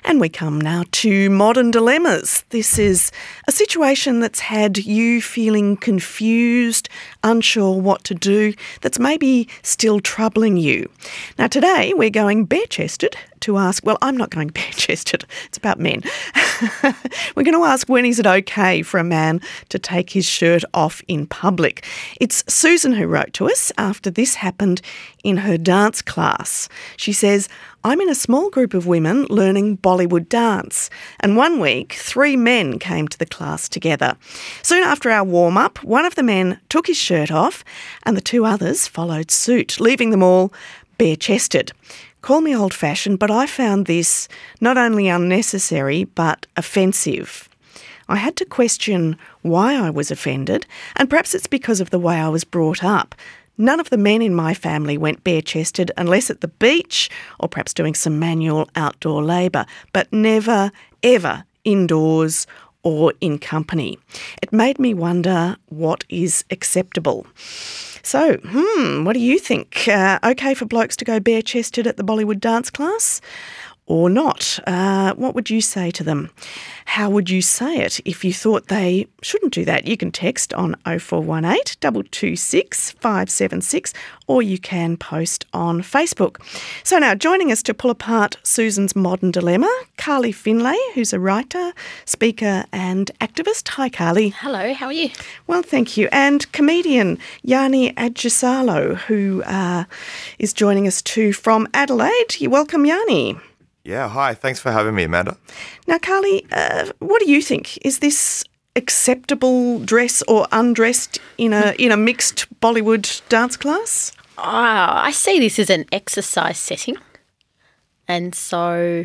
And we come now to modern dilemmas. This is a situation that's had you feeling confused, unsure what to do, that's maybe still troubling you. Now today we're going bare-chested to ask, well, I'm not going bare-chested, it's about men. We're going to ask, when is it okay for a man to take his shirt off in public? It's Susan who wrote to us after this happened in her dance class. She says, I'm in a small group of women learning Bollywood dance, and one week 3 men came to the class together. Soon after our warm-up, one of the men took his shirt off and the 2 others followed suit, leaving them all bare-chested. Call me old-fashioned, but I found this not only unnecessary but offensive. I had to question why I was offended, and perhaps it's because of the way I was brought up. None of the men in my family went bare-chested unless at the beach or perhaps doing some manual outdoor labour, but never, ever indoors or in company. It made me wonder what is acceptable. So, what do you think? Okay for blokes to go bare-chested at the Bollywood dance class or not? What would you say to them? How would you say it if you thought they shouldn't do that? You can text on 0418 226 576 or you can post on Facebook. So now joining us to pull apart Susan's modern dilemma, Carly Finlay, who's a writer, speaker and activist. Hi, Carly. Hello, how are you? Well, thank you. And comedian Yanni Adjusalo, who is joining us too from Adelaide. You're welcome, Yanni. Yeah, hi. Thanks for having me, Amanda. Now, Carly, what do you think? Is this acceptable dress or undressed in a mixed Bollywood dance class? I see this as an exercise setting. And so,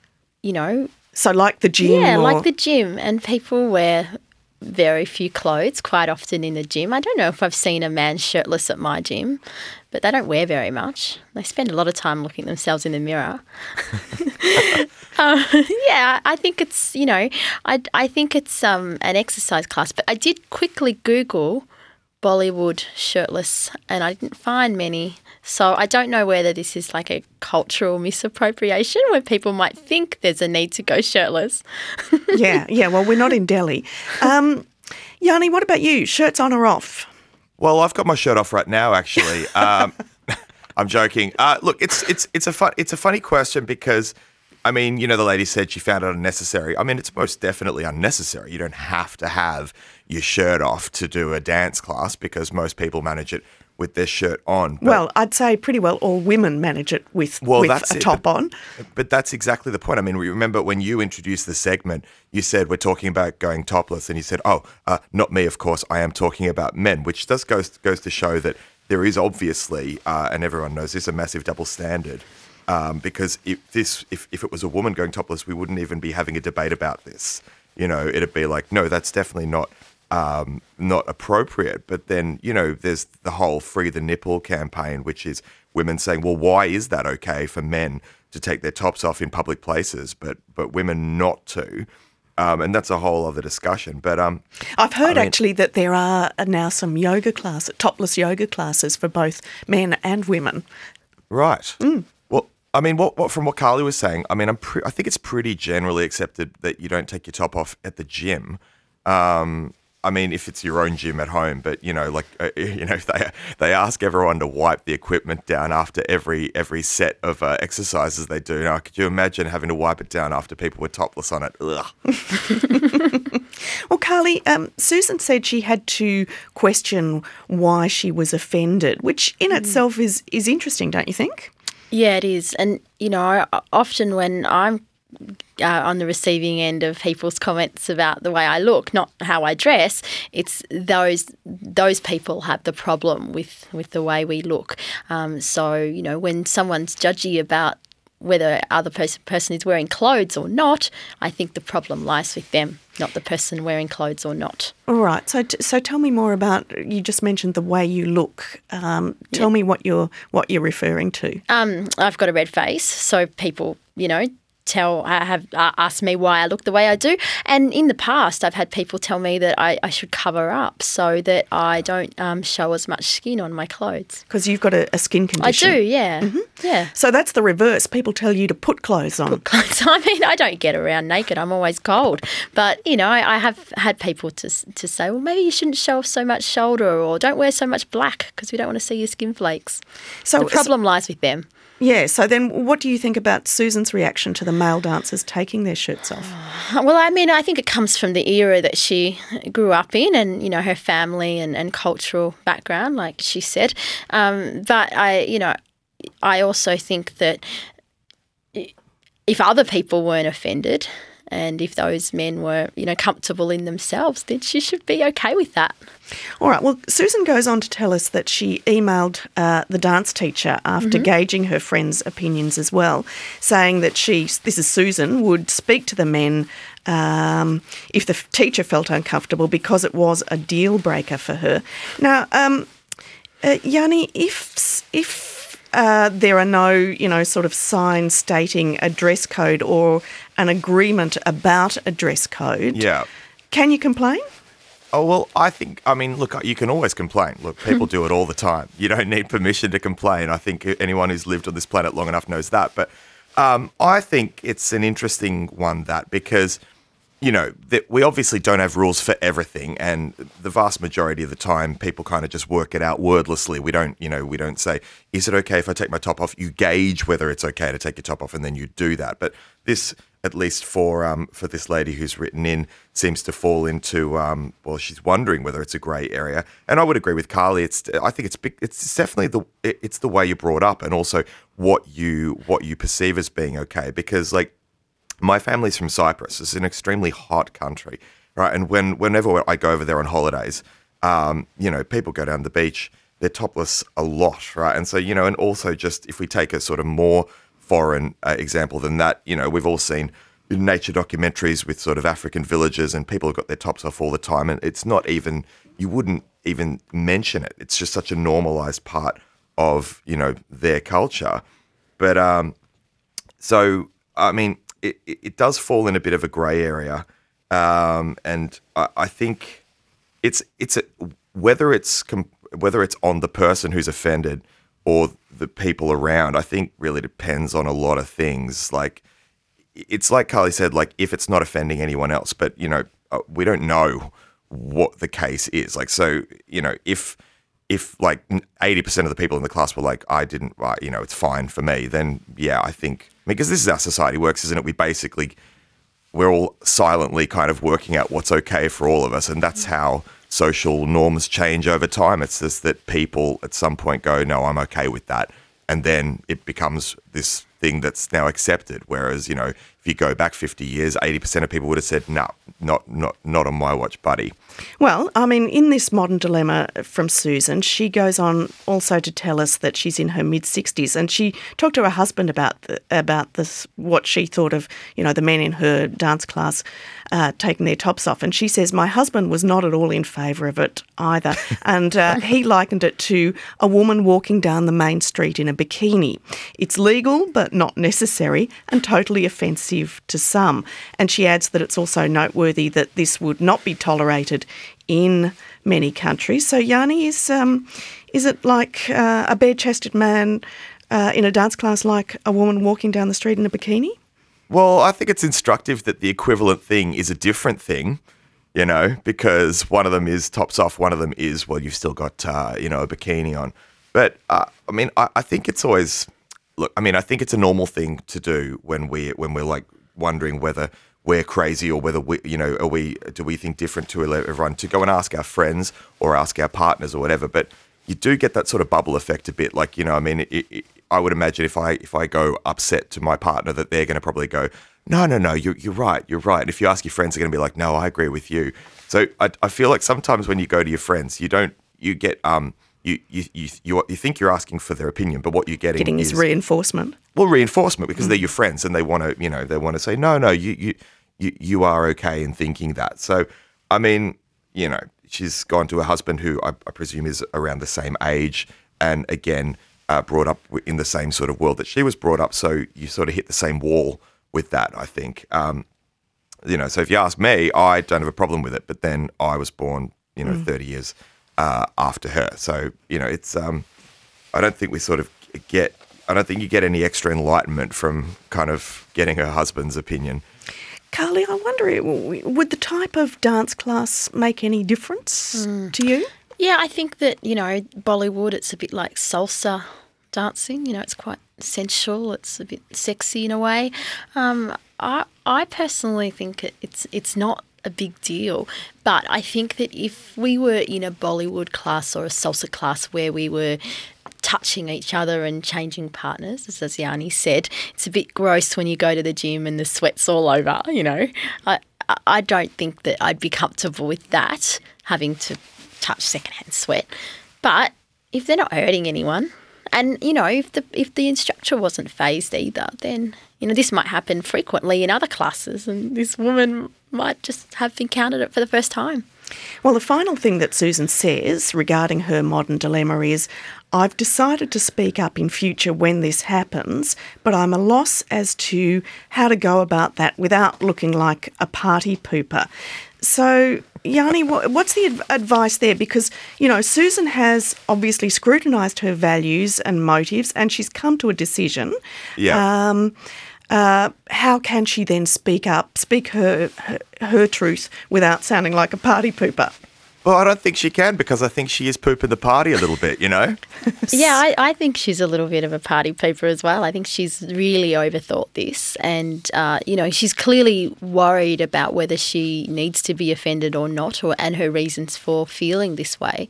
So like the gym? Yeah, like the gym. And people wear very few clothes quite often in the gym. I don't know if I've seen a man shirtless at my gym, but they don't wear very much. They spend a lot of time looking at themselves in the mirror. I think it's, I think it's an exercise class. But I did quickly Google Bollywood shirtless and I didn't find many. So I don't know whether this is like a cultural misappropriation where people might think there's a need to go shirtless. Yeah. Well, we're not in Delhi. Yanni, what about you? Shirts on or off? Well, I've got my shirt off right now, actually. I'm joking. Look, it's a funny question because, I mean, the lady said she found it unnecessary. I mean, it's most definitely unnecessary. You don't have to have your shirt off to do a dance class because most people manage it with their shirt on. Well, I'd say pretty well all women manage it with a top on. But that's exactly the point. I mean, remember when you introduced the segment, you said we're talking about going topless and you said, not me, of course, I am talking about men, which goes to show that there is obviously, and everyone knows this, a massive double standard. Because if it was a woman going topless, we wouldn't even be having a debate about this. It'd be like, no, that's definitely not appropriate. But then, there's the whole Free the Nipple campaign, which is women saying, well, why is that okay for men to take their tops off in public places, but women not to? And that's a whole other discussion. But I've heard actually that there are now some topless yoga classes for both men and women. Right. Well, I mean, what from what Carly was saying, I mean, I think it's pretty generally accepted that you don't take your top off at the gym. I mean, if it's your own gym at home, but they ask everyone to wipe the equipment down after every set of exercises they do. Now, could you imagine having to wipe it down after people were topless on it? Ugh. Well, Carly, Susan said she had to question why she was offended, which in itself is interesting, don't you think? Yeah, it is. And, often when I'm on the receiving end of people's comments about the way I look, not how I dress, it's those people have the problem with the way we look. So, when someone's judgy about whether other person is wearing clothes or not, I think the problem lies with them, not the person wearing clothes or not. All right. So tell me more about, you just mentioned the way you look. Tell me what you're referring to. I've got a red face, so people, have asked me why I look the way I do. And in the past, I've had people tell me that I should cover up so that I don't show as much skin on my clothes. Because you've got a skin condition. I do, yeah. Yeah. So that's the reverse. People tell you to put clothes on. I mean, I don't get around naked. I'm always cold. But, I have had people to say, well, maybe you shouldn't show off so much shoulder, or don't wear so much black because we don't want to see your skin flakes. So the problem lies with them. Yeah, so then what do you think about Susan's reaction to the male dancers taking their shirts off? Well, I mean, I think it comes from the era that she grew up in and, her family and cultural background, like she said. But I also think that if other people weren't offended and if those men were, comfortable in themselves, then she should be okay with that. All right. Well, Susan goes on to tell us that she emailed the dance teacher after gauging her friends' opinions as well, saying that this is Susan, would speak to the men if the teacher felt uncomfortable because it was a deal breaker for her. Now, Yanni, if there are no, sort of signs stating a dress code or an agreement about a dress code, can you complain? Oh, well, look, you can always complain. Look, people do it all the time. You don't need permission to complain. I think anyone who's lived on this planet long enough knows that. But I think it's an interesting one because, that we obviously don't have rules for everything. And the vast majority of the time, people kind of just work it out wordlessly. We don't say, is it okay if I take my top off? You gauge whether it's okay to take your top off and then you do that. But this, at least for this lady who's written in, seems to fall into she's wondering whether it's a grey area. And I would agree with Carly. I think it's definitely the way you're brought up and also what you perceive as being okay. Because my family's from Cyprus. It's an extremely hot country, right? And whenever I go over there on holidays, people go down to the beach, they're topless a lot, right? And so and also just if we take a sort of more foreign example than that, we've all seen nature documentaries with sort of African villages and people have got their tops off all the time, and it's not even, you wouldn't even mention it. It's just such a normalized part of, their culture. But so, I mean, it does fall in a bit of a grey area. And I think whether it's on the person who's offended or the people around, I think really depends on a lot of things. It's like Carly said, if it's not offending anyone else, but, we don't know what the case is. If 80% of the people in the class were like, I didn't, it's fine for me, then I think, because this is how society works, isn't it? We're all silently kind of working out what's okay for all of us. And that's how social norms change over time. It's just that people at some point go, no, I'm okay with that. And then it becomes this thing that's now accepted. Whereas, if you go back 50 years, 80% of people would have said, no, not on my watch, buddy. Well, I mean, in this modern dilemma from Susan, she goes on also to tell us that she's in her mid-60s, and she talked to her husband about this, what she thought of, the men in her dance class taking their tops off. And she says, my husband was not at all in favour of it either. And he likened it to a woman walking down the main street in a bikini. It's legal, but not necessary, and totally offensive to some. And she adds that it's also noteworthy that this would not be tolerated in many countries. So, Yanni, is it like a bare-chested man in a dance class like a woman walking down the street in a bikini? Well, I think it's instructive that the equivalent thing is a different thing, because one of them is tops off, one of them is, well, you've still got, a bikini on. But, I think it's always, I think it's a normal thing to do when we're wondering whether we're crazy or whether do we think different to everyone, to go and ask our friends or ask our partners or whatever. But you do get that sort of bubble effect a bit. I would imagine if I go upset to my partner that they're going to probably go, no, you're right. And if you ask your friends, they're going to be like, no, I agree with you. So I feel like sometimes when you go to your friends, you think you're asking for their opinion, but what you're getting is reinforcement. Well, reinforcement, because they're your friends and they want to, say, no, you are okay in thinking that. So, she's gone to her husband, who I presume is around the same age, and again, brought up in the same sort of world that she was brought up. So you sort of hit the same wall with that, I think. So if you ask me, I don't have a problem with it, but then I was born, 30 years after her. So, it's, I don't think you get any extra enlightenment from kind of getting her husband's opinion. Carly, I wonder, would the type of dance class make any difference to you? Yeah, I think that, Bollywood, it's a bit like salsa dancing. It's quite sensual. It's a bit sexy in a way. I personally think it's not a big deal, but I think that if we were in a Bollywood class or a salsa class where we were touching each other and changing partners, as Yanni said, it's a bit gross when you go to the gym and the sweat's all over, I don't think that I'd be comfortable with that, having to touch secondhand sweat. But if they're not hurting anyone, and, if the instructor wasn't fazed either, then, this might happen frequently in other classes, and this woman might just have encountered it for the first time. Well, the final thing that Susan says regarding her modern dilemma is, I've decided to speak up in future when this happens, but I'm a loss as to how to go about that without looking like a party pooper. So, Yanni, what's the advice there? Because, Susan has obviously scrutinised her values and motives, and she's come to a decision. Yeah. How can she then speak her truth without sounding like a party pooper? Well, I don't think she can, because I think she is pooping the party a little bit, Yeah, I think she's a little bit of a party pooper as well. I think she's really overthought this, and, she's clearly worried about whether she needs to be offended or not, and her reasons for feeling this way.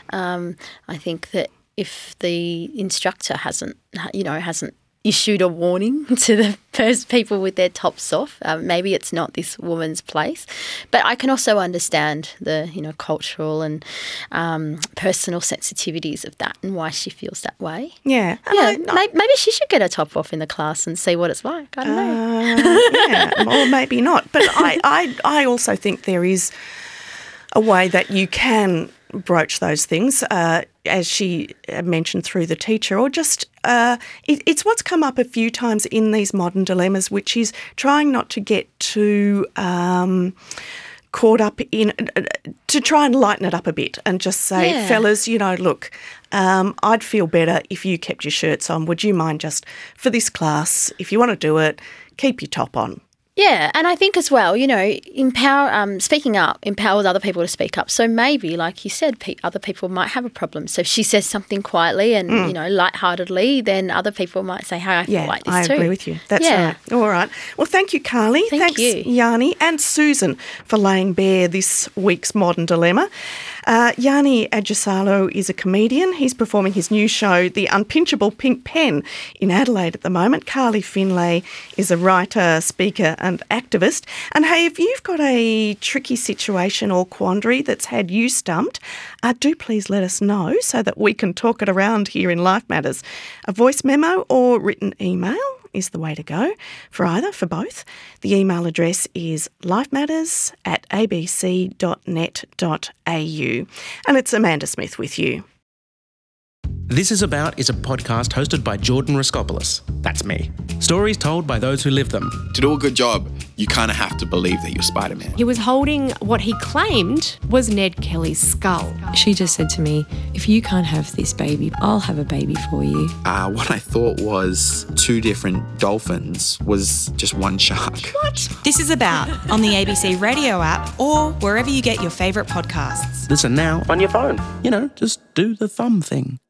I think that if the instructor hasn't issued a warning to the first people with their tops off, maybe it's not this woman's place. But I can also understand the, cultural and personal sensitivities of that and why she feels that way. Yeah. Maybe she should get a top off in the class and see what it's like. I don't know. Yeah, or maybe not. But I also think there is a way that you can broach those things, as she mentioned, through the teacher, or just it's what's come up a few times in these modern dilemmas, which is trying not to get too caught up in, to try and lighten it up a bit and just say, fellas, look, I'd feel better if you kept your shirts on. Would you mind just, for this class, if you want to do it, keep your top on? Yeah, and I think as well, speaking up empowers other people to speak up. So maybe, like you said, other people might have a problem. So if she says something quietly and, lightheartedly, then other people might say, hey, I feel like this too. I agree with you. That's right. All right. Well, thank you, Carly. Thanks, Yanni and Susan, for laying bare this week's modern dilemma. Yanni Adjusalo is a comedian. He's performing his new show, The Unpinchable Pink Pen, in Adelaide at the moment. Carly Finlay is a writer, speaker and activist. And hey, if you've got a tricky situation or quandary that's had you stumped, do please let us know so that we can talk it around here in Life Matters. A voice memo or written email is the way to go for both. The email address is lifematters@abc.net.au. And it's Amanda Smith with you. This Is About is a podcast hosted by Jordan Raskopoulos. That's me. Stories told by those who live them. To do a good job, you kind of have to believe that you're Spider-Man. He was holding what he claimed was Ned Kelly's skull. She just said to me, if you can't have this baby, I'll have a baby for you. What I thought was two different dolphins was just one shark. What? This Is About on the ABC radio app or wherever you get your favourite podcasts. Listen now on your phone. Just do the thumb thing.